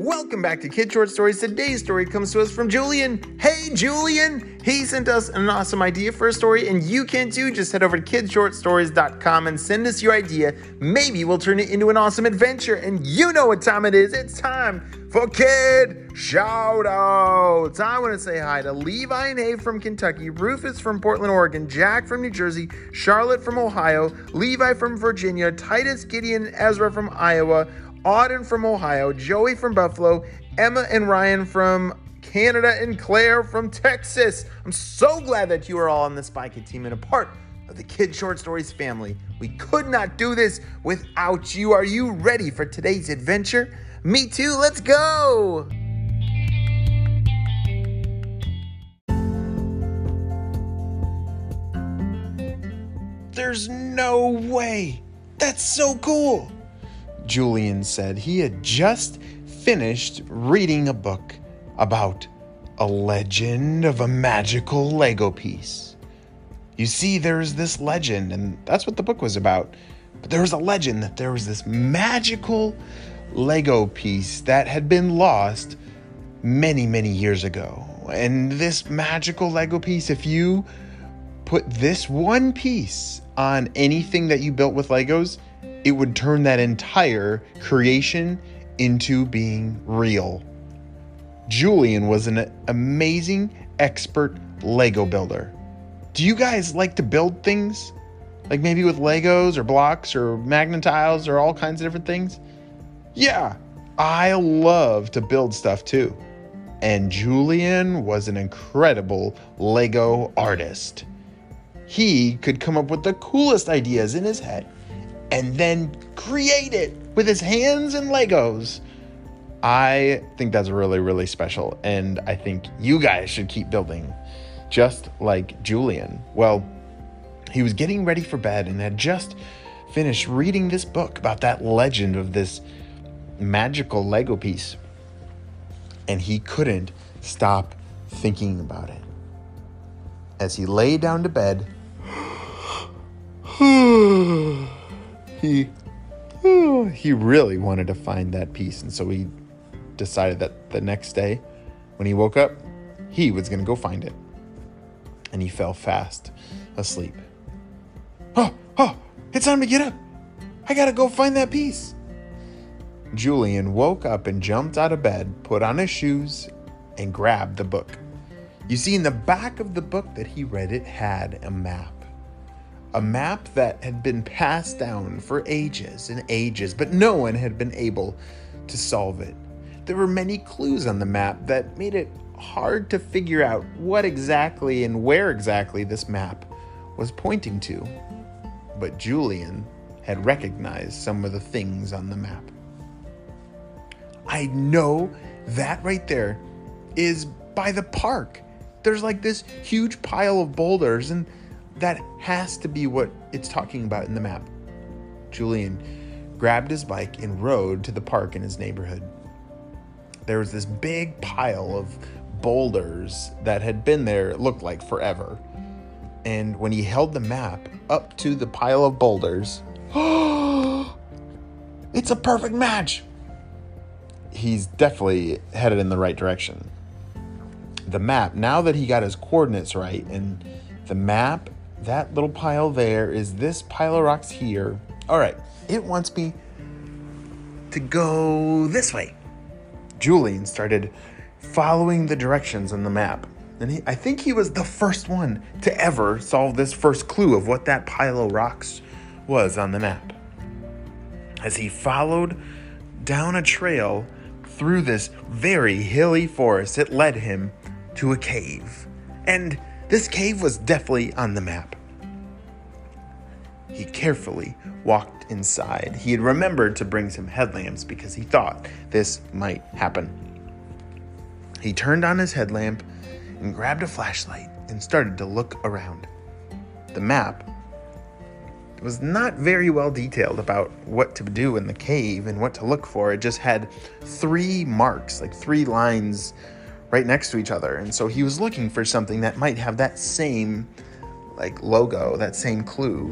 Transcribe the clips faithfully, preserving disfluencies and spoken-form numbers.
Welcome back to Kid Short Stories. Today's story comes to us from Julian. Hey, Julian! He sent us an awesome idea for a story, and you can too. Just head over to kid short stories dot com and send us your idea. Maybe we'll turn it into an awesome adventure, and you know what time it is. It's time for Kid Shoutouts. I want to say hi to Levi and Abe from Kentucky, Rufus from Portland, Oregon, Jack from New Jersey, Charlotte from Ohio, Levi from Virginia, Titus, Gideon, Ezra from Iowa, Auden from Ohio, Joey from Buffalo, Emma and Ryan from Canada, and Claire from Texas. I'm so glad that you are all on the Spy Kid team and a part of the Kid Short Stories family. We could not do this without you. Are you ready for today's adventure? Me too. Let's go. There's no way. That's so cool. Julian said he had just finished reading a book about a legend of a magical Lego piece. You see, there's this legend, and that's what the book was about. But there was a legend that there was this magical Lego piece that had been lost many, many years ago. And this magical Lego piece, if you put this one piece on anything that you built with Legos, it would turn that entire creation into being real. Julian was an amazing expert Lego builder. Do you guys like to build things? Like maybe with Legos or blocks or magnet tiles or all kinds of different things? Yeah, I love to build stuff too. And Julian was an incredible Lego artist. He could come up with the coolest ideas in his head and then create it with his hands and Legos. I think that's really, really special. And I think you guys should keep building just like Julian. Well, he was getting ready for bed and had just finished reading this book about that legend of this magical Lego piece. And he couldn't stop thinking about it. As he lay down to bed, he he really wanted to find that piece, and so he decided that the next day when he woke up, he was going to go find it. And he fell fast asleep. Oh, oh, it's time to get up. I got to go find that piece. Julian woke up and jumped out of bed, put on his shoes, and grabbed the book. You see, in the back of the book that he read, it had a map. A map that had been passed down for ages and ages, but no one had been able to solve it. There were many clues on the map that made it hard to figure out what exactly and where exactly this map was pointing to. But Julian had recognized some of the things on the map. I know that right there is by the park. There's like this huge pile of boulders, and that has to be what it's talking about in the map. Julian grabbed his bike and rode to the park in his neighborhood. There was this big pile of boulders that had been there, it looked like forever. And when he held the map up to the pile of boulders, it's a perfect match. He's definitely headed in the right direction. The map, now that he got his coordinates right, and the map, that little pile there is this pile of rocks here. All right, it wants me to go this way. Julian started following the directions on the map. And he, I think he was the first one to ever solve this first clue of what that pile of rocks was on the map. As he followed down a trail through this very hilly forest, it led him to a cave. And this cave was definitely on the map. He carefully walked inside. He had remembered to bring some headlamps because he thought this might happen. He turned on his headlamp and grabbed a flashlight and started to look around. The map was not very well detailed about what to do in the cave and what to look for. It just had three marks, like three lines right next to each other. And so he was looking for something that might have that same like logo, that same clue.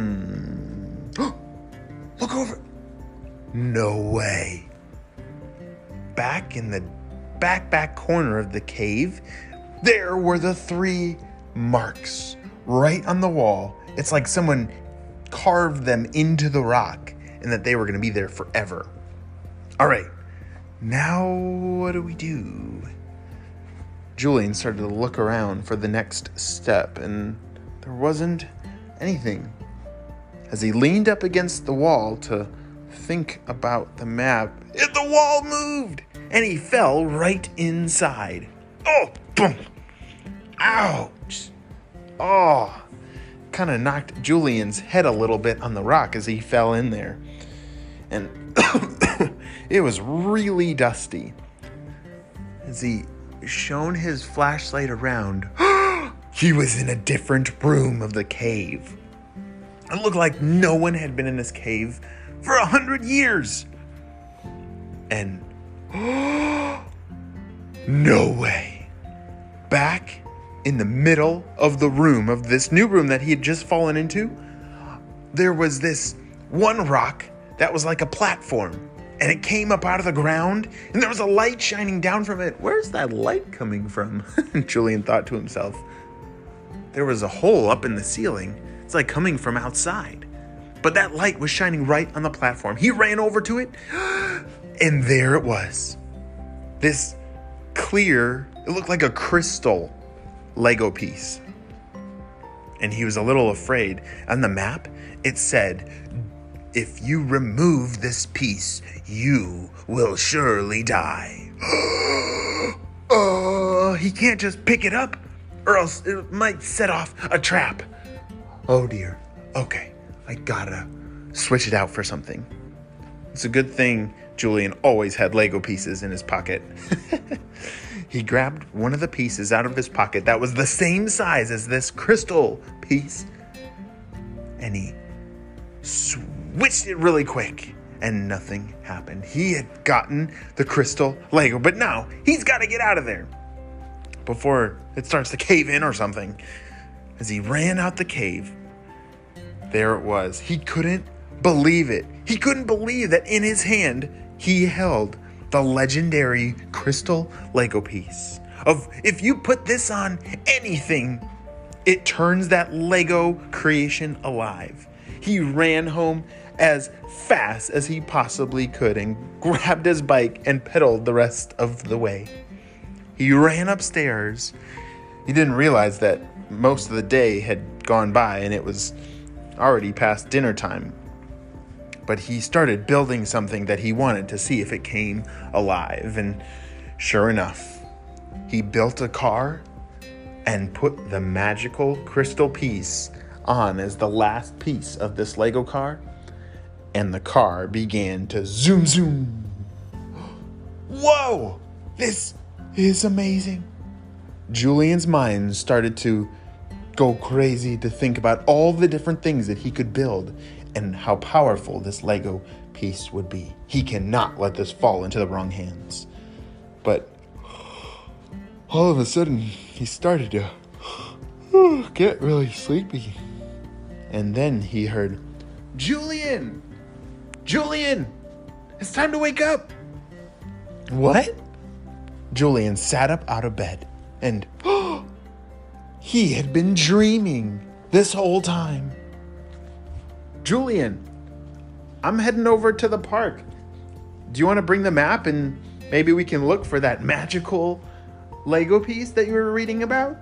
Hmm. Look over. No way. back in the back back corner of the cave, there were the three marks right on the wall. It's like someone carved them into the rock and that they were going to be there forever. All right, now what do we do? Julian started to look around for the next step, and there wasn't anything. As he leaned up against the wall to think about the map, it, the wall moved, and he fell right inside. Oh, boom! Ouch! Oh, kind of knocked Julian's head a little bit on the rock as he fell in there. And it was really dusty. As he shone his flashlight around, he was in a different room of the cave. It looked like no one had been in this cave for a hundred years. And no way. Back in the middle of the room, of this new room that he had just fallen into, there was this one rock that was like a platform. And it came up out of the ground, and there was a light shining down from it. Where's that light coming from? Julian thought to himself. There was a hole up in the ceiling. It's like coming from outside. But that light was shining right on the platform. He ran over to it, and there it was. This clear, it looked like a crystal Lego piece. And he was a little afraid. On the map, it said, "If you remove this piece, you will surely die." Oh, he can't just pick it up, or else it might set off a trap. Oh dear. Okay, I gotta switch it out for something. It's a good thing Julian always had Lego pieces in his pocket. He grabbed one of the pieces out of his pocket that was the same size as this crystal piece, and he switched it really quick, and nothing happened. He had gotten the crystal Lego, but now he's got to get out of there before it starts to cave in or something. As he ran out the cave, there it was. He couldn't believe it. He couldn't believe that in his hand he held the legendary crystal Lego piece. Of if you put this on anything, it turns that Lego creation alive. He ran home as fast as he possibly could and grabbed his bike and pedaled the rest of the way. He ran upstairs. He didn't realize that most of the day had gone by and it was already past dinner time. But he started building something that he wanted to see if it came alive. And sure enough, he built a car and put the magical crystal piece on as the last piece of this Lego car, and the car began to zoom zoom. Whoa! This is amazing. Julian's mind started to go crazy to think about all the different things that he could build and how powerful this Lego piece would be. He cannot let this fall into the wrong hands. But all of a sudden, he started to get really sleepy. And then he heard, "Julian! Julian! It's time to wake up!" What? Julian sat up out of bed and he had been dreaming this whole time. "Julian, I'm heading over to the park. Do you want to bring the map and maybe we can look for that magical Lego piece that you were reading about?"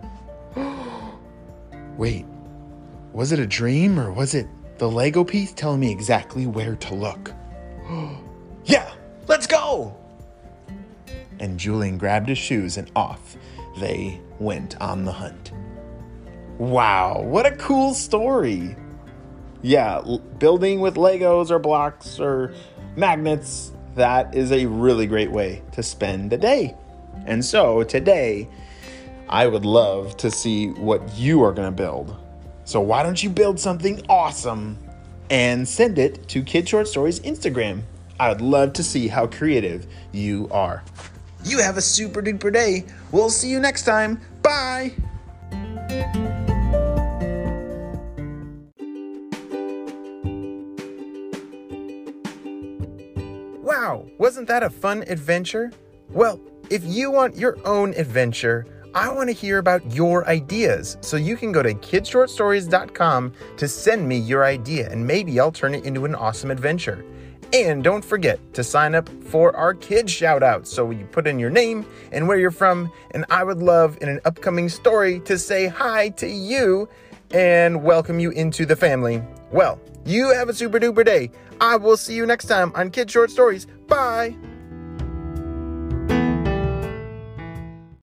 Wait, was it a dream or was it the Lego piece telling me exactly where to look? Yeah, let's go! And Julian grabbed his shoes and off they went on the hunt. Wow, what a cool story. Yeah, l- building with Legos or blocks or magnets, that is a really great way to spend a day. And so today, I would love to see what you are going to build. So why don't you build something awesome and send it to Kid Short Stories Instagram. I would love to see how creative you are. You have a super duper day. We'll see you next time. Bye. Wow, wasn't that a fun adventure? Well, if you want your own adventure, I want to hear about your ideas. So you can go to kids short stories dot com to send me your idea, and maybe I'll turn it into an awesome adventure. And don't forget to sign up for our kids shout out. So you put in your name and where you're from, and I would love in an upcoming story to say hi to you and welcome you into the family. Well, you have a super duper day. I will see you next time on Kids Short Stories. Bye.